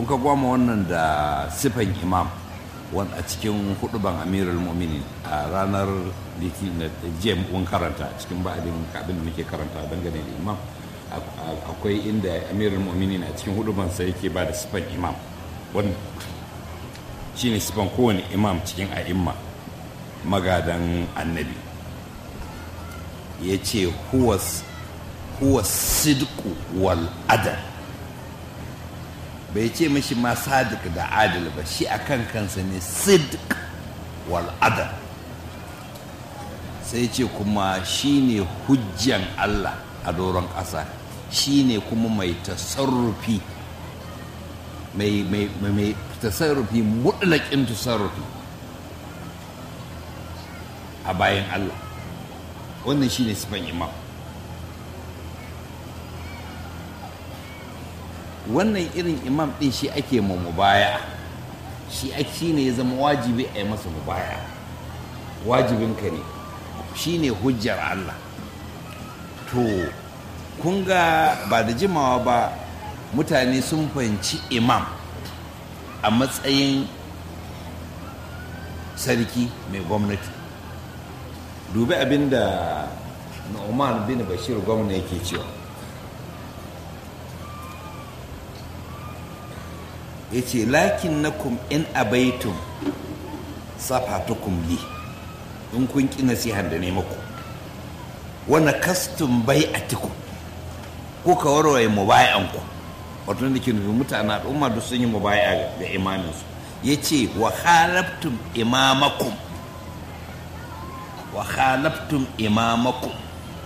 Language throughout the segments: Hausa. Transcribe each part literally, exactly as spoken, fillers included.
in ka gwama wannan da sifan imam a cikin huduban amirul mu'minin a ranar litinin jiya mun karanta cikin ba'adin abin da muke karanta dangane da imam akwai inda amirul mu'minin a cikin huduban sa yake ba da sifan imam wannan shine sifan kowane imam cikin a'imma magadan annabi ya ce huwa sidku wal adal bai ce mashi ma sadiq da adil ba shi akan kansa ne sidq wal adal sai ce kuma shine hujjan Allah a doron ƙasa shine kuma mai tasarrufi mai mai mai tasarrufi mutlaqin tasarrufi a bayan Allah wannan shine sifan imam wannan irin imam din shi ake ma mubaya shi shi ne ya zama wajibi a yi masa mubaya wajibinka ne shi ne hujjar Allah to kun ga ba da jimawa ba mutane sun fahimci imam a matsayin sarki mai gwamnati dubi abinda Nu'man bin Bashir gwamna yake cewa ya ce lakin na kum in abaitum safatukum li in kun ƙi nasihan da ne maku wani kastun bai a tiku ko ka warwaye mubayanku wato da ke nufi mutane al'umma duk sun yi mubaya ga imaninsu ya ce wa halaftum imamakum wa halaftum imamakum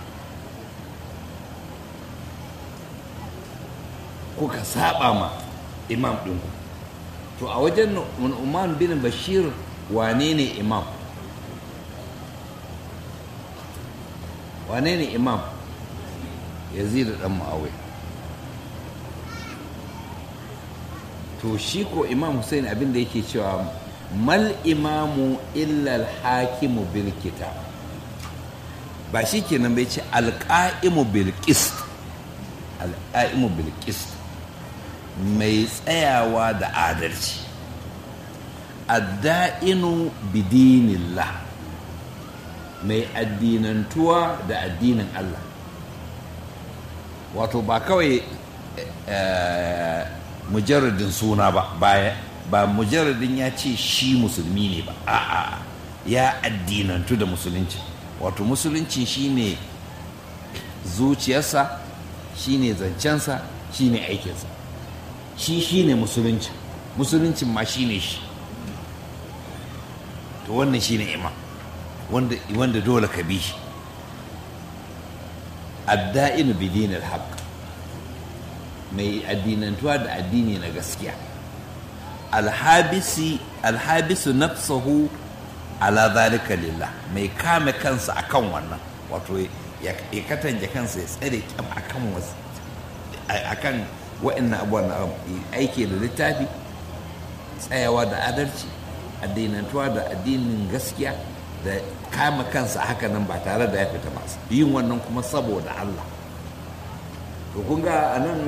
kuka saba ma imam ɗinku to a wajen Nu'man bin Bashir wane ne imam wane ne imam Yazid dan Muawiya to shi ko imam Hussein abin da yake cewa mal imamu illa al-hakimu bil kitab ba shi kenan bai ce al-qa'imu bil qist al-qa'imu bil qist mai tsayawa da adalci adda'inu bidinillah mai addinantuwa da addinin Allah wato ba kawai mujarradin suna ba ba mujarradin ya ce shi musulmi ne ba a'a ya addinantu da musulunci wato musulunci shine zuciyarsa shine zancensa shine aikinsa shi shi ne musulunci musuluncin ma shi ne shi to wannan shi ne imam wanda, wanda dole ka bi shi adda'inu bidinil haqq mai addinantuwa da addini na gaskiya alhabisi alhabisu nafsahu ala zalika lillah mai kame kansa akan wannan wato ya katanje kansa ya tsare kyam akan wasu akan wa'annan abubuwan aiki da littafi tsayawa da adalci addinantuwa da addinin gaskiya da kama kansa haka nan ba tare da ya fita masu yin wannan kuma saboda Allah to kun ga a nan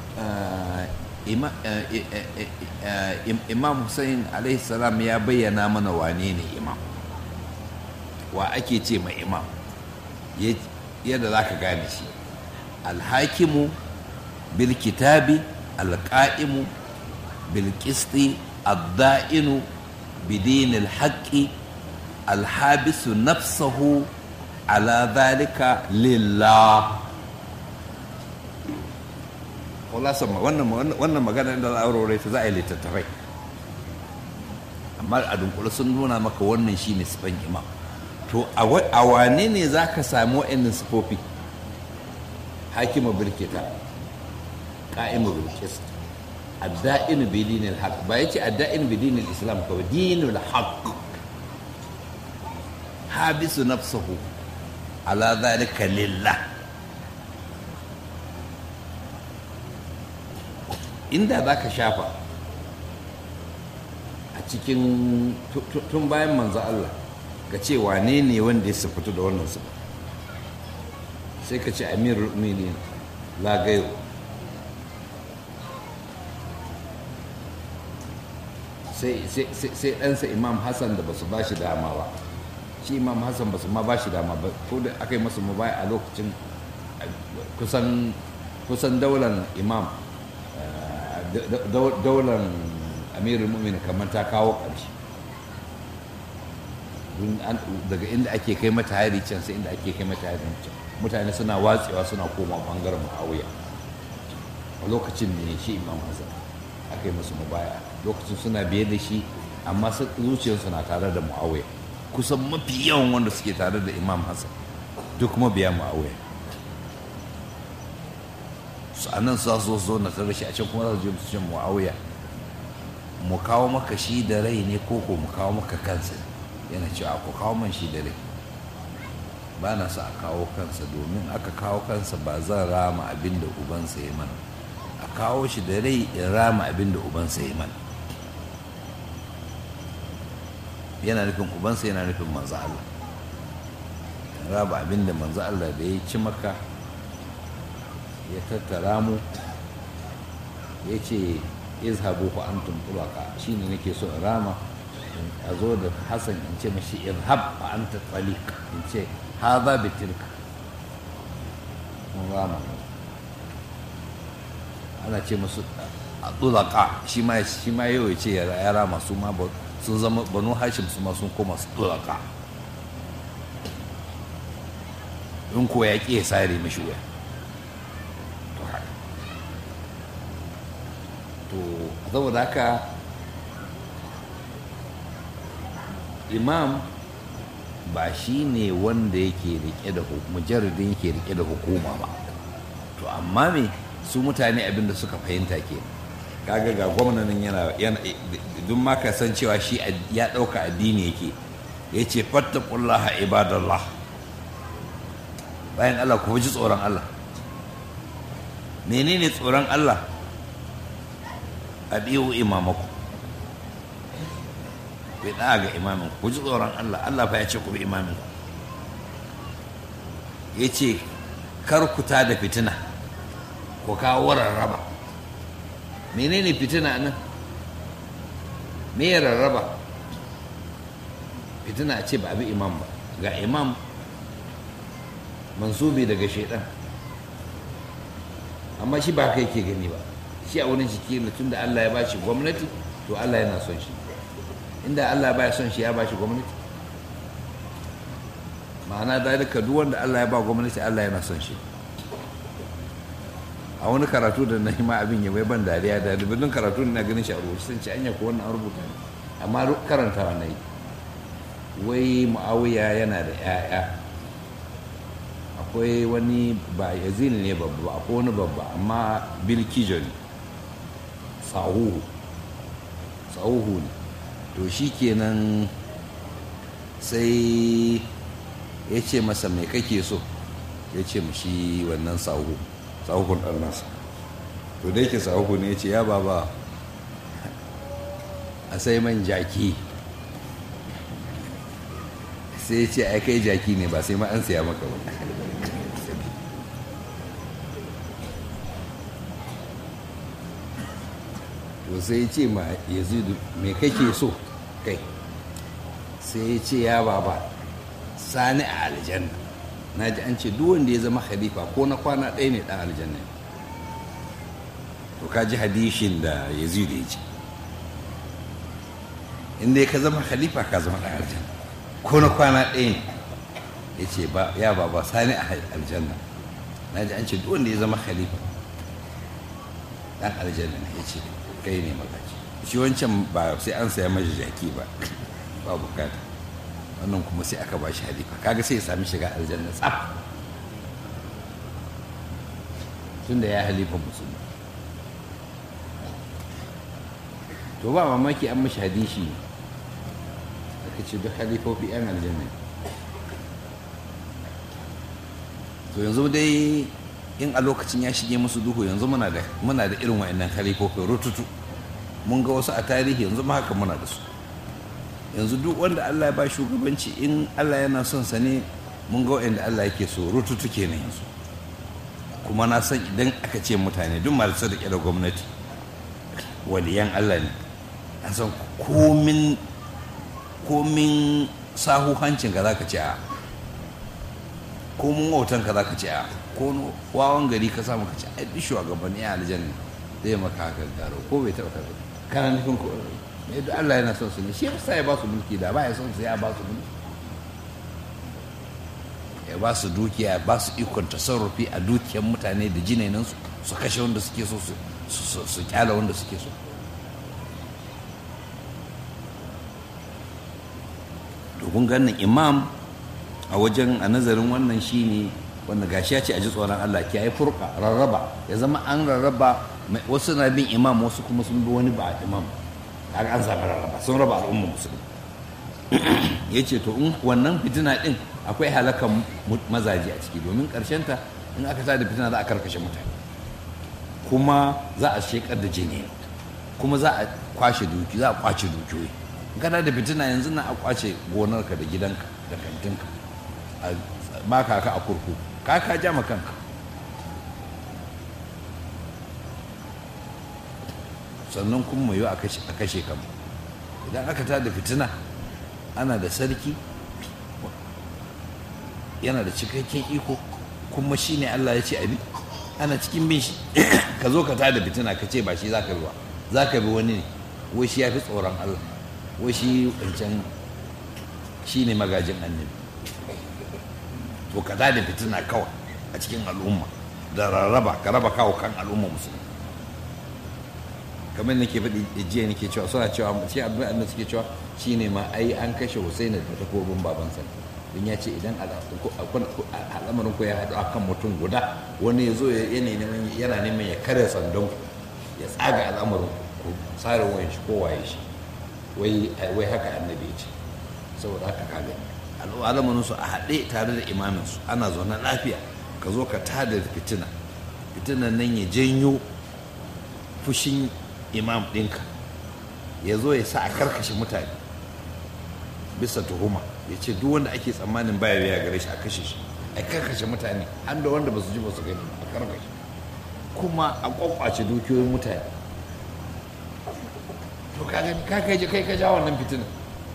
imam Hussein alaihi salam ya bayyana mana wane ne imam wa ake ce ma imam yadda za ka gane shi alhakimu بالكتاب القائم بالقسط الدائن بدين الحق الحابس نفسه على ذلك لله والله سمع wannan magana da aurore ta za a yi littattafai amma a dunkule sun nuna maka wannan shine sifan imam to a wane ne za ka samu wa'annan sifofi hakimu bil kitab قائم بالقسط الدائن بدين الحق بايتي الدائن بدين الإسلام كو دين الحق حابس نفسه على ذلك لله inda za ka shafa a cikin tun bayan manzo Allah ka ce wane ne wanda ya sifatu da wannan su sai ka ce amirul mu'minin la gairu sai ɗansa imam hassan da ba su ba shi dama ba. Shi imam hassan ba su ma ba shi dama ba, ko da aka yi masa mubaya a lokacin kusan kusan daular imam daular amirul mu'minin kamar ta kawo ƙarshe, daga inda ake kai mata hari can sai inda ake kai mata hari can, mutane suna watsewa suna koma bangaren muawiya. A lokacin ne shi imam hassan aka yi masa mubaya, lokacin suna biye da shi amma zuciyarsu na tare da muawiya. Kusan mafi yawan wanda suke tare da imam hassan duk mabiya muawiya. su a nan za su zo na tare shi a can kuma za su je su ce muawiya mu kawo maka shi da rai ne ko ko mu kawo maka kansa. Yana cewa ku kawo man shi da rai, ba na sa a kawo kansa, domin aka kawo kansa ba zan rama abin da ubansa ya mana, a kawo shi da rai in rama abin da ubansa ya mana. Yana nufin ubansa, yana nufin manzo Allah. Raba abin da manzo Allah da ya ci maka ya tattara mu ya ce izhabu fa antum tulaqa, shine nake so in rama. A zo da Hassan in ce mashi izhab fa anta taliq, in ce hadha bitilka, mun rama. Ana ce musu tulaqa, shi ma shi ma yau ya ce ya rama, su ma sun zama banu hashim, su ma sun koma su tulaqa. In ko ya ƙi ya sare mashi wuya. To saboda haka imam ba shi ne wanda yake rike da mujarradin yake rike da hukuma ba. To amma me su mutane abin da suka fahimta ke, kaga ga gwamnanin yana yana duk ma ka san cewa shi ya ɗauka addini yake, ya ce fattaqullaha ibadallah, bayan Allah ku ji tsoron Allah. Menene tsoron Allah? Adiyu imamaku, ku da ga imamin ku ji tsoron Allah. Allah fa ya ce ku bi imamin ku, ya ce kar ku ta da fitina, ku kawo rarraba. Menene fitina nan? Me ya rarraba? Fitina ce ba bi imam ba, ga imam mansubi daga shaidan, amma shi ba kai ke gani ba. Shi a wani jiki ne, tun da Allah ya ba shi gwamnati to Allah yana son shi. Inda Allah ba ya son shi ya ba shi gwamnati, ma'ana dalika duk wanda Allah ya ba gwamnati Allah yana son shi. A wani karatu da na yi ma abin ya bai ban dariya da dubin karatu na ganin shi a rubuce, sun ce anya ko wannan an rubuta ne, amma karantawa na yi. Wai Muawiya yana da 'ya'ya, akwai wani ba Yazid ne babba, akwai wani babba amma Bilkijo ne, sahuhu sahuhu ne. To shi kenan sai ya ce masa mai kake so, ya ce mashi wannan sahuhu sahukun ɗan nasa. To da yake sahuhu ne ya ce ya baba a sai man jaki, sai ya ce ai kai jaki ne ba sai ma an siya maka ba. To sai ya ce ma Yazidu me kake so kai, sai ya ce ya baba sani a aljanna, na ji an ce duk wanda ya zama khalifa ko na kwana ɗaya ne ɗan aljanna. To ka ji hadishin da Yazidu ya ce, inda ka zama khalifa ka zama ɗan aljanna ko na kwana ɗaya ne. Ya ce ya baba sani a aljanna, na ji an ce duk wanda ya zama khalifa ɗan aljanna ne. Ya ce kai ne magaji, shi wancan ba sai an saya mashi jaki ba, ba bukata. Wannan kuma sai aka ba shi halifa, kaga sai ya sami shiga aljanna tsaf, tunda ya halifa musulmi. To ba mamaki an mashi hadishi aka ce duk halifofi yan aljanna. To yanzu dai in a lokacin ya shige musu duhu, yanzu muna da muna da irin wa'annan halifofin rututu, mun ga wasu a tarihi, yanzu ma haka muna da su. Yanzu duk wanda Allah ya ba shugabanci, in Allah yana son sa ne, mun ga wa'anda Allah yake so rututu kenan yanzu. Kuma na san idan aka ce mutane duk masu rike da gwamnati waliyan Allah ne, an san komin komin sahu hancin ka za ka ce a komin wautan ka za ka ce a ko wawan gari ka samu ka ce a duk shugabanni a aljanna zai maka haka garo ko bai taɓa kaza kana nufin ko yadda Allah yana son su ne shi yasa ya ba su mulki da ba ya son su ya ba su mulki ya ba su dukiya ba su ikon tasarrufi a dukiyar mutane da jinenansu su kashe wanda suke so su kyala wanda suke so. domin ganin imam a wajen a nazarin wannan shine wanda gashi ya ce a ji tsoron Allah ki yi furka rarraba ya zama an rarraba wasu na bin imam wasu kuma sun bi wani ba imam kaga an samu rarraba sun raba al'ummar musulmi yace to in wannan fitina din akwai halakan mazaje a ciki domin ta in aka tada fitina za a karkashe mutane kuma za a shekar da jini kuma za a kwashe duki za a kwace dukiyoyi in kana da fitina yanzu na a kwace gonarka da gidanka da kantinka a baka ka a kurku ka ka jama kanka sannan kuma mai yi a kashe kama idan aka tada fitina ana da sarki yana da cikakken iko kuma shi ne Allah ya ce abi ana cikin bin shi ka zo ka tada fitina ka ce ba shi za ka bi ba za ka bi wani ne wai shi ya fi tsoron Allah wai shi wancan shi ne magajin annabi to ka tada fitina kawai a cikin al'umma da rarraba ka raba kawo kan al'umma musulmi kamar nake faɗi jiya nake cewa suna cewa shi abin da suke cewa shine ma ai an kashe Husaini da takobin babansa don ya ce idan al'amarin ku ya haɗu akan mutum guda wani ya zo yana neman ya karya sandon ya tsaga al'amarin ku tsarin wayan shi ko waye shi wai haka annabi ce saboda haka ka gani al'amarin su a haɗe tare da imamin su ana zaune lafiya ka zo ka tada fitina fitinan nan ya janyo fushin imam ɗinka ya zo ya sa a karkashe mutane bisa tuhuma ya ce duk wanda ake tsammanin baya biya gare shi a kashe shi a karkashe mutane an da wanda ba su ji ba su gani a karkashe kuma a kwakwace dukiyoyin mutane to ka gani ka kai kai ka ja wannan fitina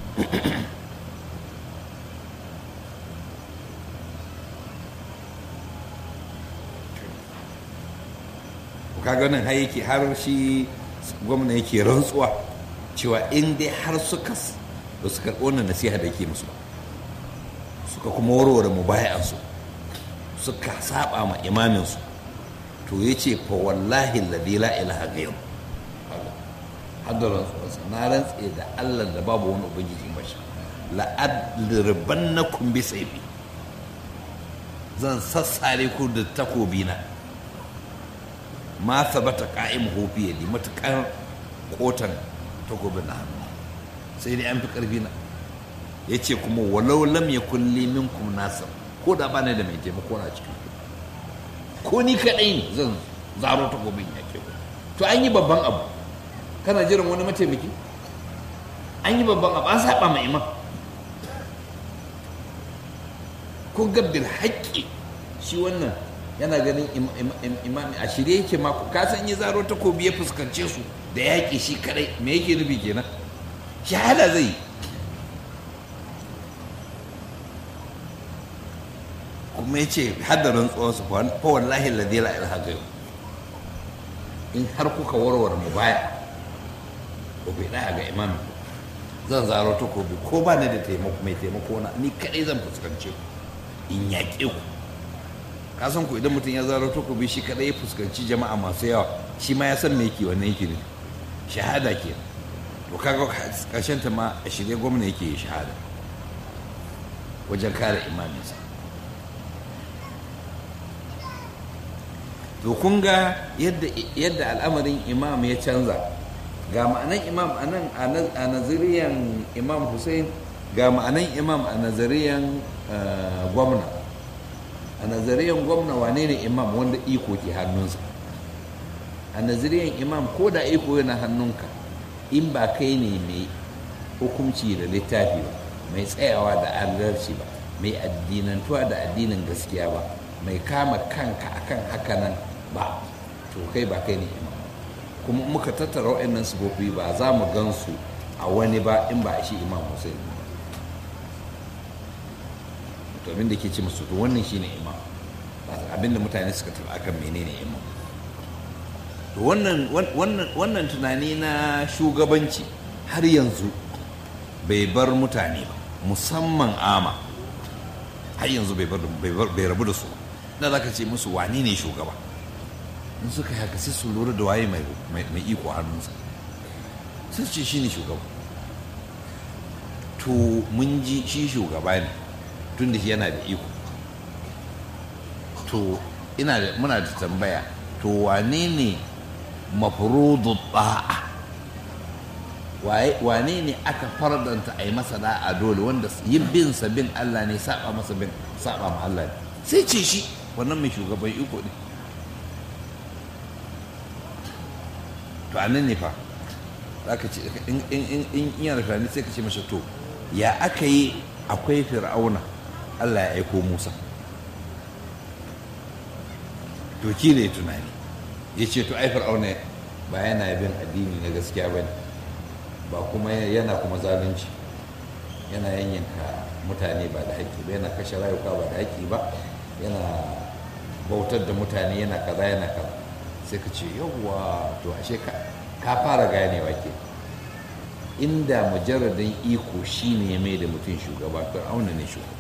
ka ganin har yake har shi gwamna yake rantsuwa cewa in dai har suka da suka wannan nasiha da yake musu suka kuma warware mubayansu suka saba ma imaminsu to ya ce fa wallahi alladhi la ilaha ghayru haddaran su na rantse da Allah da babu wani ubangiji ba shi la adribannakum bi sayfi zan sassare ku da takobi na ma sabata qa'imuhu bi yadi matakan kotan takobin na hannu sai dai an fi karfi na ya ce kuma walau lam ya kulli minkum nasir ko da ba ne da mai taimako na cikin ko ni kaɗai ne zan zaro takobin ya ke to an yi babban abu kana jiran wani mataimaki an yi babban abu an saba ma imam ko gabbil haƙƙi shi wannan yana ganin imami a shirye yake ma ka san yi zaro takobi ya fuskance su da yaƙi shi kaɗai me yake nufi kenan shahada zai yi kuma ya ce haddarin tsohonsu fa wallahi ladila ilhaga yau in har kuka warware mu baya ko bai ɗaya ga imam zan zaro takobi ko ba ni da taimako mai taimako na ni kaɗai zan fuskance ku in yaƙe ku ka san ku idan mutum ya zaro takobi shi kaɗai ya fuskanci jama'a masu yawa shi ma ya san me yake wannan yake ne shahada ke to kaga ƙarshen ta ma a shirye gwamna yake yi shahada wajen kare imaminsa to kun ga yadda al'amarin imam ya canza ga ma'anan imam a nazariyan imam Hussein ga ma'anan imam a nazariyan gwamna a nazariyan gwamna wane ne imam wanda iko ke hannunsa a nazariyan imam ko da iko yana hannunka in ba kai ne mai hukunci da littafi ba mai tsayawa da adalci ba mai addinantuwa da addinin gaskiya ba mai kama kanka akan hakanan ba to kai ba kai ne imam kuma muka tattara waɗannan sifofi ba za mu gansu a wani ba in ba a shi imam Hussein ba. To abin da ke ce musu to wannan shine imam, abin da mutane suka tafi akan menene imam. To wannan wannan wannan tunani na shugabanci har yanzu bai bar mutane ba, musamman ama har yanzu bai bar bai rabu da su. Da zaka ce musu wani ne shugaba, in suka haka sai su lura da waye mai mai iko hannunsa, sai su ce shine shugaba. To mun ji shi shugaba ne tun da shi yana da iko. To ina da muna da tambaya, to wane ne mafrudu ta'a, wane ne aka fardanta a yi masa da'a dole, wanda yin bin sa bin Allah ne, saba masa bin saba ma Allah ne? Sai ce shi wannan mai shugaban iko ne. To anan ne fa zaka ce in in in yana da sai ka ce masa to ya aka yi akwai fir'auna Allah ya aiko Musa. To ki ne tunani ya ce to ai fir'auna ba yana bin addini na gaskiya ba ne, ba kuma yana kuma zalunci, yana yanyanka mutane ba da haƙƙi ba, yana kashe rayuka ba da haƙƙi ba, yana bautar da mutane, yana kaza yana kaza. Sai ka ce yawwa to ashe ka ka fara ganewa ke, inda mujarradin iko shine mai da mutum shugaba, fir'auna ne shugaba.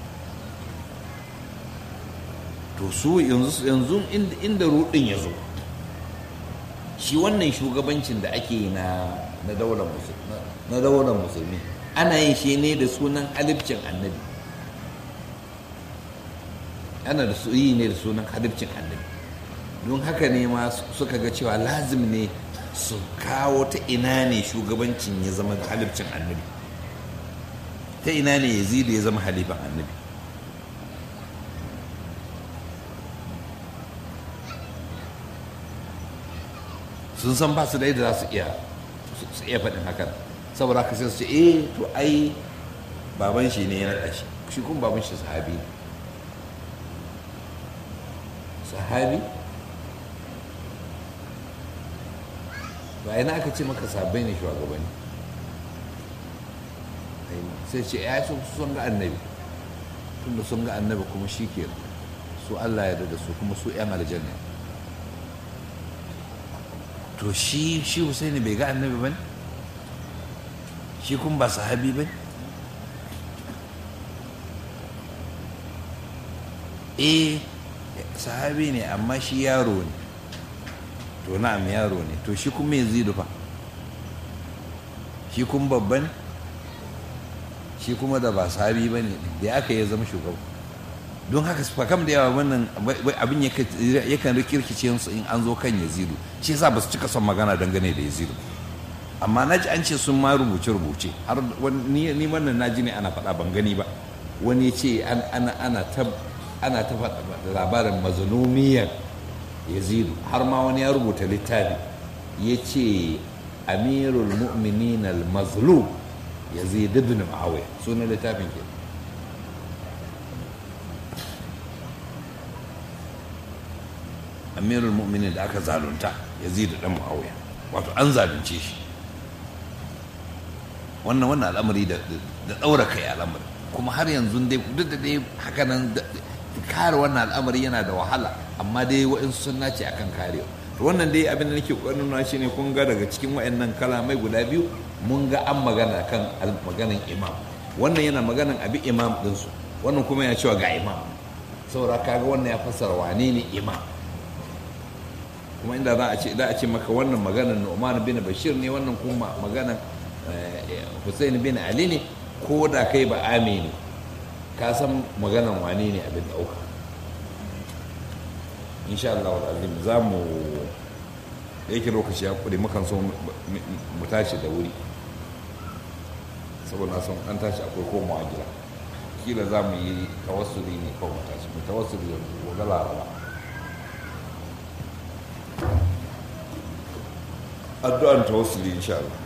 To su yanzu yanzu inda rudin ya zo, shi wannan shugabancin da ake yi na na daular musulmi na daular musulmi ana yin shi ne da sunan halifcin annabi, ana da su yi ne da sunan halifcin annabi. Don haka ne ma suka ga cewa lazim ne su kawo ta ina ne shugabancin ya zama halifcin annabi, ta ina ne Yazid ya zama halifan annabi. Sun san ba su da yadda za su iya su iya faɗin hakan, saboda haka sai su ce eh to ai baban shi ne ya naɗa shi, shi kuma baban shi sahabi ne. Sahabi ba yana aka ce maka sabai ne shugabanni, sai ce ya su sun ga annabi, tunda sun ga annabi kuma shi ke su Allah ya da su kuma su yan aljanna. To shi shi Husaini bai ga annabi ba ne, shi kuma ba sahabi ba ne. Eh sahabi ne amma shi yaro ne. To na'am yaro ne. To shi kuma Yazidu fa, shi kuma babba ne, shi kuma da ba sahabi ba ne, da aka yi zama shugaba. Don haka fakam da yawa wannan abin yakan rikirkice su in an zo kan Yazidu, shi yasa ba su cika son magana dangane da Yazidu. Amma na ji an ce sun ma rubuce-rubuce, har ni wannan na ji ne ana faɗa ban gani ba, wani ce ana ta ana ta faɗa labarin mazlumiyar Yazidu, har ma wani ya rubuta littafi ya ce Amirul Mu'minin al-Mazlum Yazid ibn Muawiya, sunan littafin ke. Amirul Mu'minin da aka zalunta Yazid dan Muawiya, wato an zalunce shi. Wannan wannan al'amari da da daura kai al'amari, kuma har yanzu dai duk da dai haka nan kare wannan al'amari yana da wahala, amma dai wa'insu sun nace akan karewa. To wannan dai abin da nake kokarin nuna shi ne, kun ga daga cikin wa'annan kalamai guda biyu mun ga an magana kan maganan imam. Wannan yana maganan abi imam ɗinsu, wannan kuma yana cewa ga imam. Saboda kaga wannan ya fassara wane ne imam. Kuma inda za a ce za a ce maka wannan maganan Nu'man bin Bashir ne, wannan kuma maganan Hussein bin Ali ne, ko da kai ba amini ka san maganan wane ne abin ɗauka. Insha Allah wa'azim za mu da yake lokaci ya kure, mukan so mu tashi da wuri, saboda son an tashi akwai komawa gida. Kila za mu yi tawassuli ne kawai mu tashi, mu tawassuli yanzu gobe Laraba. Addu'an tawassuli insha Allah.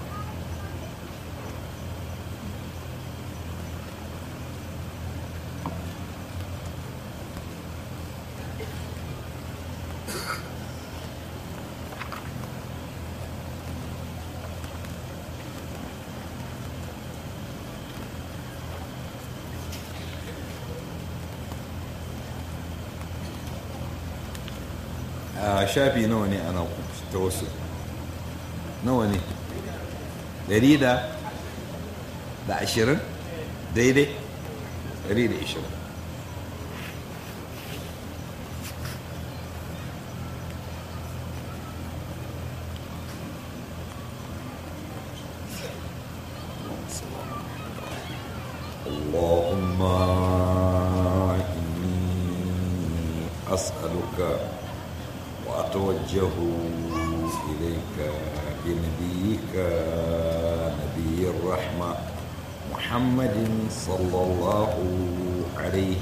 a shafi nawa ne ana ta wasu nawa ne ɗari da da ashirin daidai ɗari da ashirin اللهم إني أسألك وأتوجه إليك بنبيك نبي الرحمة محمد صلى الله عليه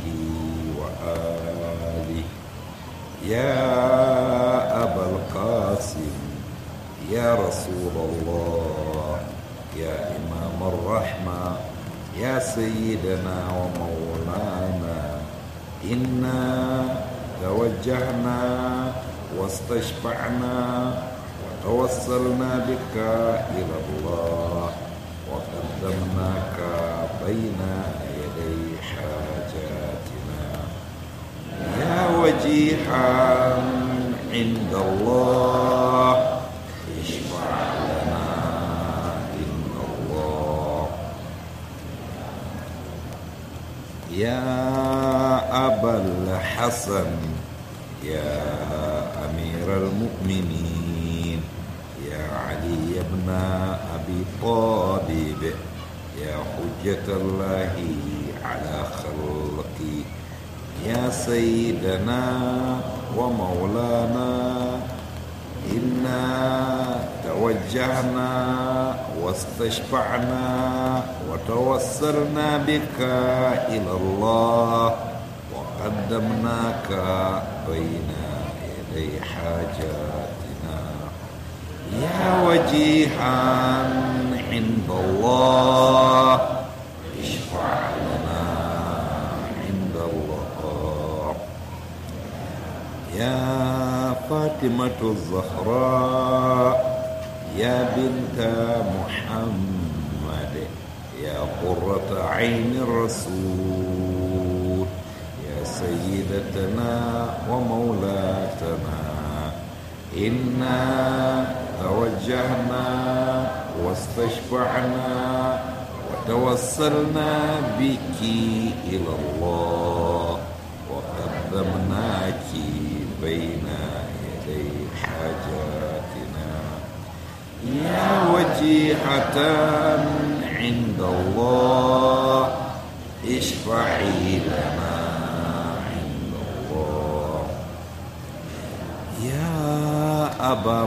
وآله يا أبا القاسم يا رسول الله يا إمام الرحمة يا سيدنا ومولانا إنا توجهنا واستشفعنا وتوسلنا بك إلى الله وقدمناك بين يدي حاجاتنا يا وجيها عند الله اشفع لنا إن الله يا أبا الحسن يا أمير المؤمنين يا علي بن أبي طالب يا حجة الله على خلقه يا سيدنا ومولانا إنا توجهنا واستشفعنا وتوسلنا بك إلى الله وقدمناك بين يدي حاجاتنا يا وجيها عند الله اشفع لنا عند الله يا فاطمة الزهراء يا بنت محمد يا قرة عين الرسول يا سيدتنا ومولاتنا إنا توجهنا واستشفعنا وتوسلنا بك إلى الله وقدمناك بين يدي حاجاتنا يا وجيهة عند الله اشفعي لنا عند الله يا أبا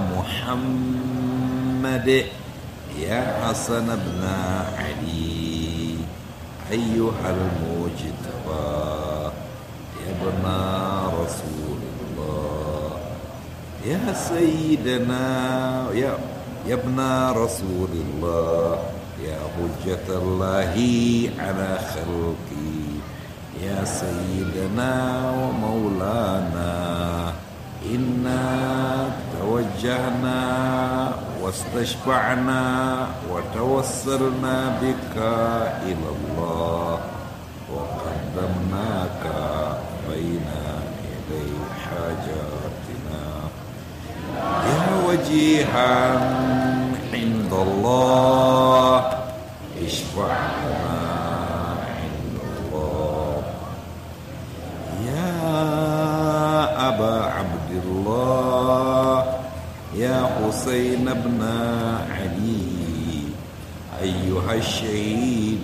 محمد يا حسن بن علي أيها المجتبى يا ابن رسول الله يا سيدنا يا يا ابن رسول الله يا حجة الله على خلقه يا سيدنا ومولانا إنا توجهنا واستشفعنا وتوسلنا بك إلى الله وقدمناك بين يدي حاجاتنا يا وجيها عند الله اشفع لنا عند الله يا أبا عبد الله يا حسين بن علي أيها الشهيد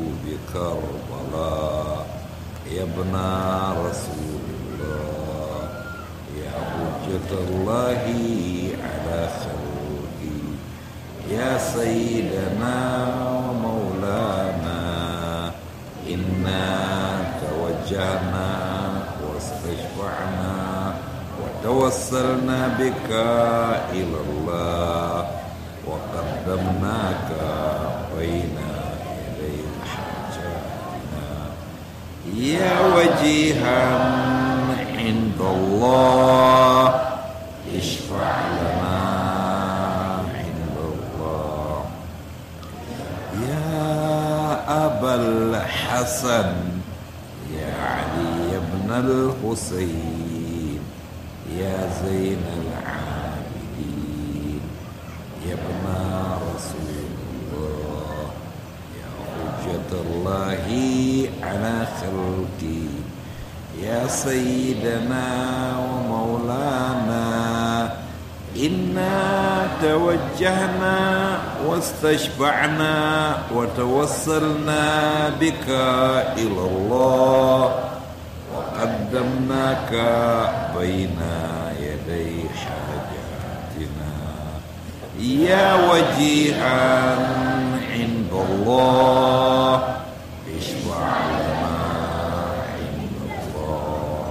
بكربلاء يا ابن رسول الله يا حجة الله على خلقه يا سيدنا ومولانا إنا توجهنا واستشفعنا وتوسلنا بك إلى الله وقدمناك بين يدي حاجاتنا يا وجيها عند الله اشفع لنا عند الله يا أبا الحسن يا علي بن الحسين يا زين العابدين يا ابن رسول الله يا حجة الله على خلقه يا سيدنا ومولانا إنا توجهنا واستشفعنا وتوسلنا بك إلى الله وقدمناك بين يدي حاجاتنا يا وجيها عند الله اشفع لنا عند الله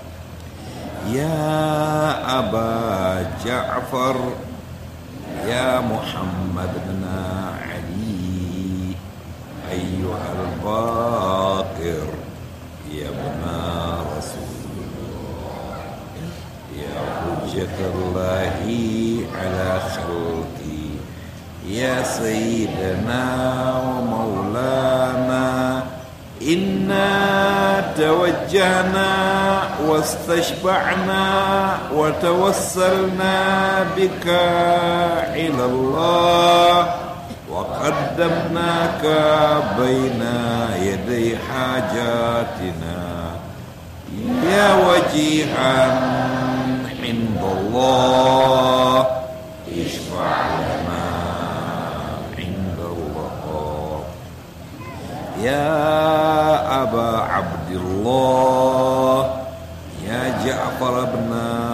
يا أبا جعفر يا محمد بن علي أيها الباقر يا ابن رسول الله يا حجة الله على خلقه يا سيدنا ومولانا إنا توجهنا واستشفعنا وتوسلنا بك إلى الله وقدمناك بين يدي حاجاتنا يا وجيها عند الله اشفع لنا عند الله يا أبا عبد الله يا جعفر بن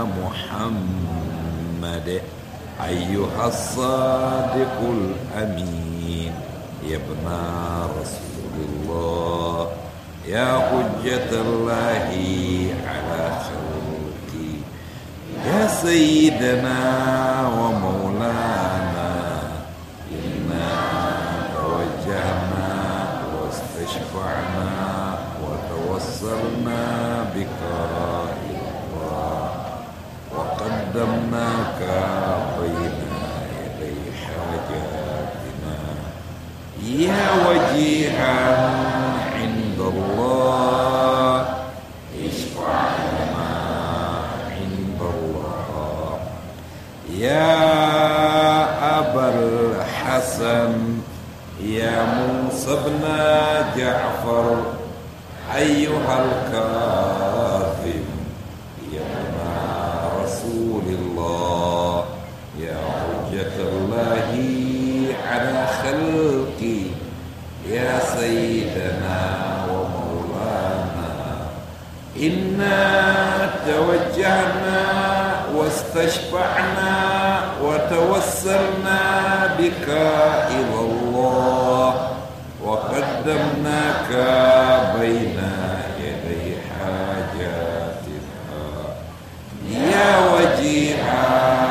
محمد أيها الصادق الأمين يا ابن رسول الله يا حجة الله على خلقه يا سيدنا ومولانا إنا توجهنا واستشفعنا وتوسلنا بك إلى الله وقدمناك بين يدي حاجاتنا يا وجيها عند الله اشفع لنا عند الله يا أبا الحسن يا موسى بن جعفر أيها الكاظم يا ابن رسول الله يا حجة الله على خلقه يا سيدنا ومولانا إنا توجهنا واستشفعنا وتوسلنا بك إلى الله وقدمناك بين يدي حاجاتنا يا وجيها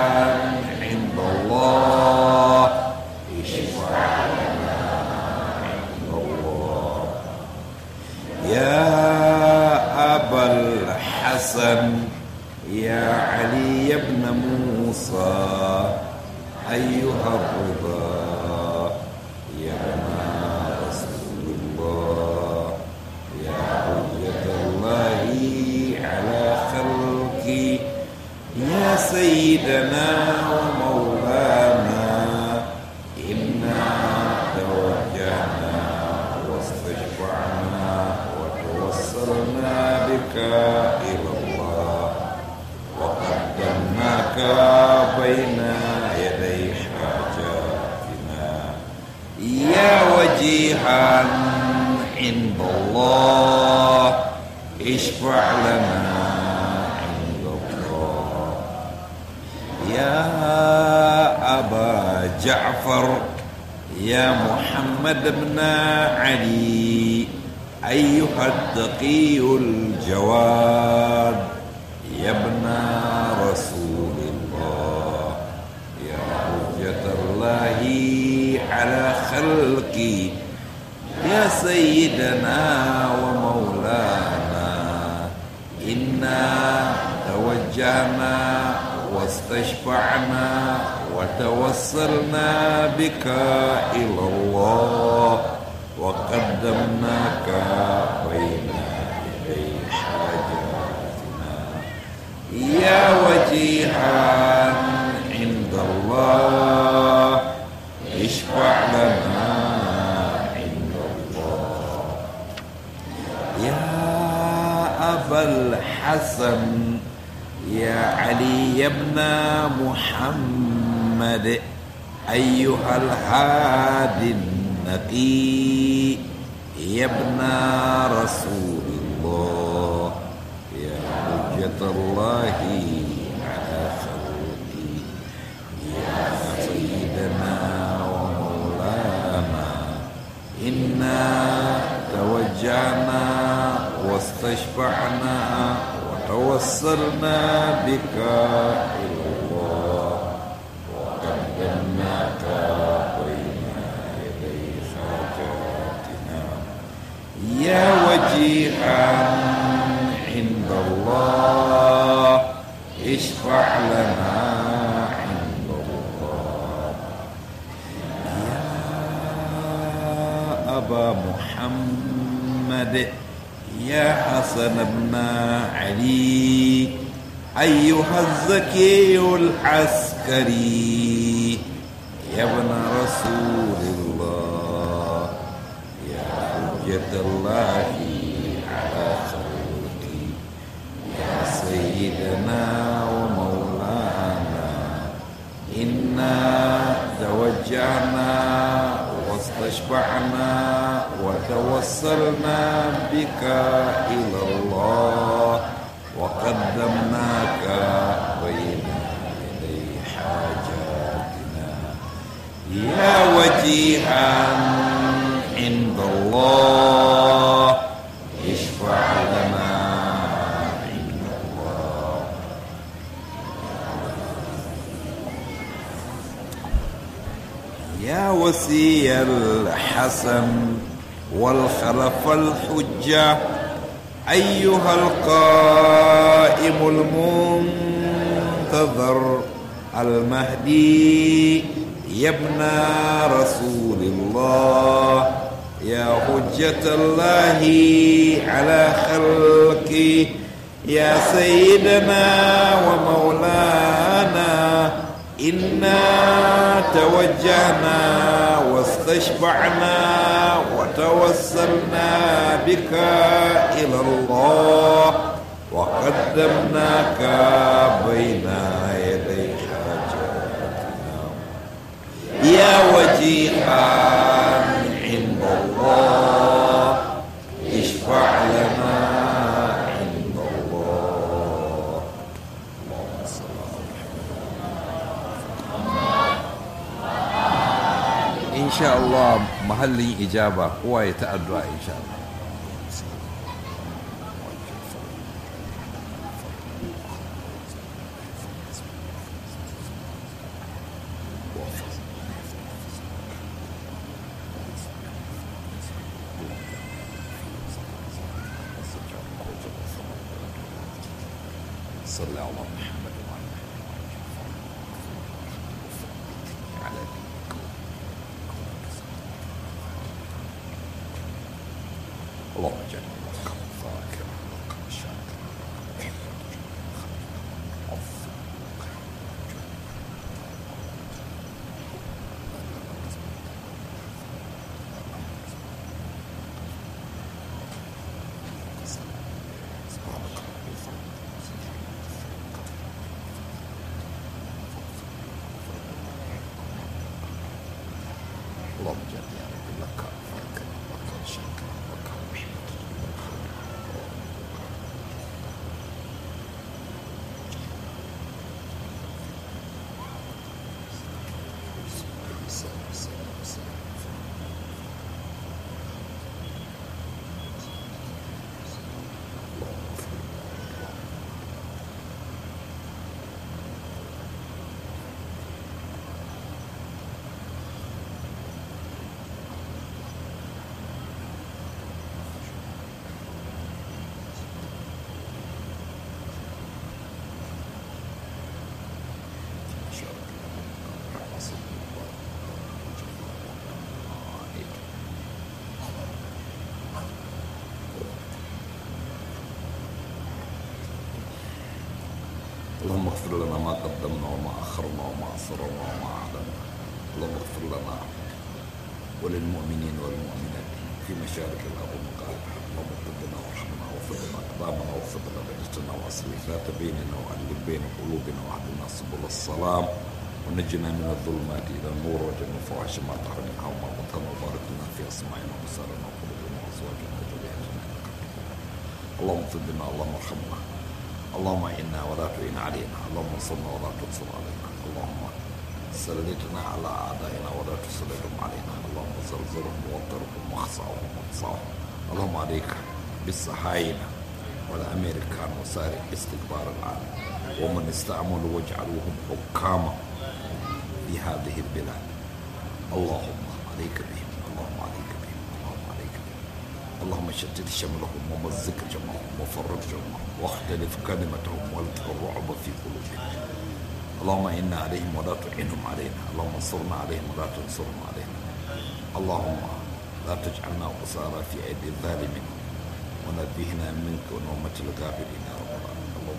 عند الله اشفع لنا عند الله يا أبا الحسن يا علي بن موسى أيها الرضا يا ابن رسول الله يا حجة الله على خلقه يا سيدنا ومولانا إنا توجهنا واستشفعنا وتوسلنا بك إلى الله وقدمناك بين يدي حاجاتنا يا وجيها عند الله اشفع لنا عند الله يا أبا جعفر يا محمد بن علي أيها التقي الجواد يا ابن رسول الله يا حجة الله على خلقه يا سيدنا ومولانا إنا توجهنا واستشفعنا وتوسلنا بك إلى الله وقدمناك بين يدي حاجاتنا يا وجيها عند الله اشفع لنا عند الله. يا أبا الحسن يا علي بن محمد أيها الهادي النقي يا ابن رسول الله يا حجة الله على خلقه يا سيدنا ومولانا إنا توجهنا واستشفعنا وتوسلنا بك إلى الله وقدمناك بين يدي حاجاتنا يا وجيها عند الله اشفع لنا عند الله. يا أبا محمد يا حسن بن علي أيها الزكي العسكري يا ابن رسول الله يا حجة الله على خلقه يا سيدنا ومولانا إنا توجهنا واستشفعنا وتوسلنا بك إلى الله وقدمناك بين يدي حاجاتنا يا وجيها عند الله اشفع لنا عند الله. يا وصي الحسن والخلف الحجة أيها القائم المنتظر المهدي يا ابن رسول الله يا حجة الله على خلقه يا سيدنا ومولانا إنا توجهنا واستشفعنا وتوسلنا بك إلى الله وقدمناك بين يدي حاجاتنا يا وجيها عند الله اشفع لنا عند الله. إن شاء الله محل إجابة هو يتأدى إن شاء الله. صلى على محمد وعلى آله اللهم اجعلنا ملقا ذاكرا ملقا شاكرا اللهم اجعلنا يا رب لك ذاكرا ملقا شاكرا ملقا اللهم اغفر لنا ما قدمنا وما أخرنا وما أسررنا وما أعلنا. اللهم اغفر لنا وللمؤمنين والمؤمنات في مشارق الأرض ومغاربها. اللهم اغفر لنا وارحمنا واغفر لنا أقدامنا واغفر لنا بيتنا وأصلح ذات بيننا وألف بين قلوبنا واهدنا سبل السلام ونجنا من الظلمات إلى النور وجنة الفواحش ما ظهر منها وما بطن وبارك لنا في أسماعنا وأبصارنا وقلوبنا وأزواجنا وذرياتنا. اللهم اغفر لنا اللهم ارحمنا اللهم إنا ولا تعين علينا. اللهم انصرنا ولا تنصر علينا. اللهم سلطنا على أعدائنا ولا تسلطهم علينا. اللهم زلزلهم ووترهم واخصعهم واقصعهم. اللهم عليك بالصهاينة والأمريكان وسارع استكبار العالم ومن استعملوا واجعلوهم حكاما في هذه البلاد. اللهم عليك بهم. اللهم عليك بهم. اللهم عليك بهم. اللهم شتت شملهم ومزق جمعهم وفرق جمعهم واختلف كلمتهم والقِ الرعب في قلوبهم. اللهم إنا عليهم ولا تعينهم علينا. اللهم انصرنا عليهم ولا تنصرهم علينا. اللهم لا تجعلنا قصارى في أيدي الظالمين ونبهنا منك ونومة الغافلين يا رب العالمين. اللهم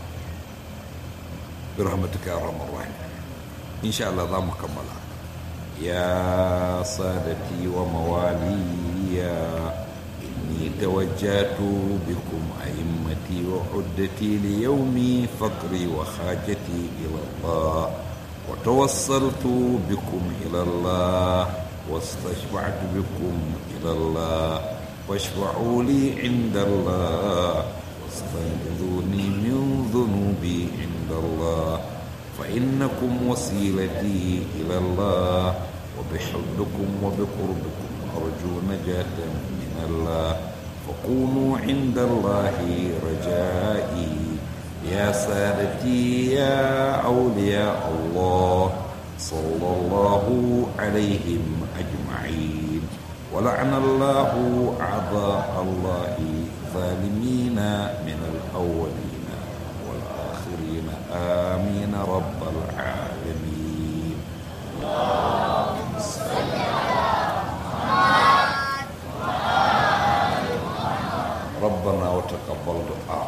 برحمتك يا ارحم الراحمين. ان شاء الله ذا مكملة. يا سادتي وموالي إني توجهت بكم أئمتي وعدتي ليومي فقري وحاجتي إلى الله وتوصلت بكم إلى الله واستشفعت بكم إلى الله واشفعوا لي عند الله واستنقذوني من ذنوبي عند الله فإنكم وسيلتي إلى الله وبحبكم وبقربكم أرجو نجاة من الله فكونوا عند الله رجائي. يا سادتي يا أولياء الله صلى الله عليهم أجمعين ولعن الله أعداء الله ظالمين من الأولين والآخرين آمين رب العالمين. اللهم صل على محمد ربنا وتقبل دعاء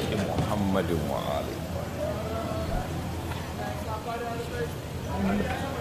محمد وآله.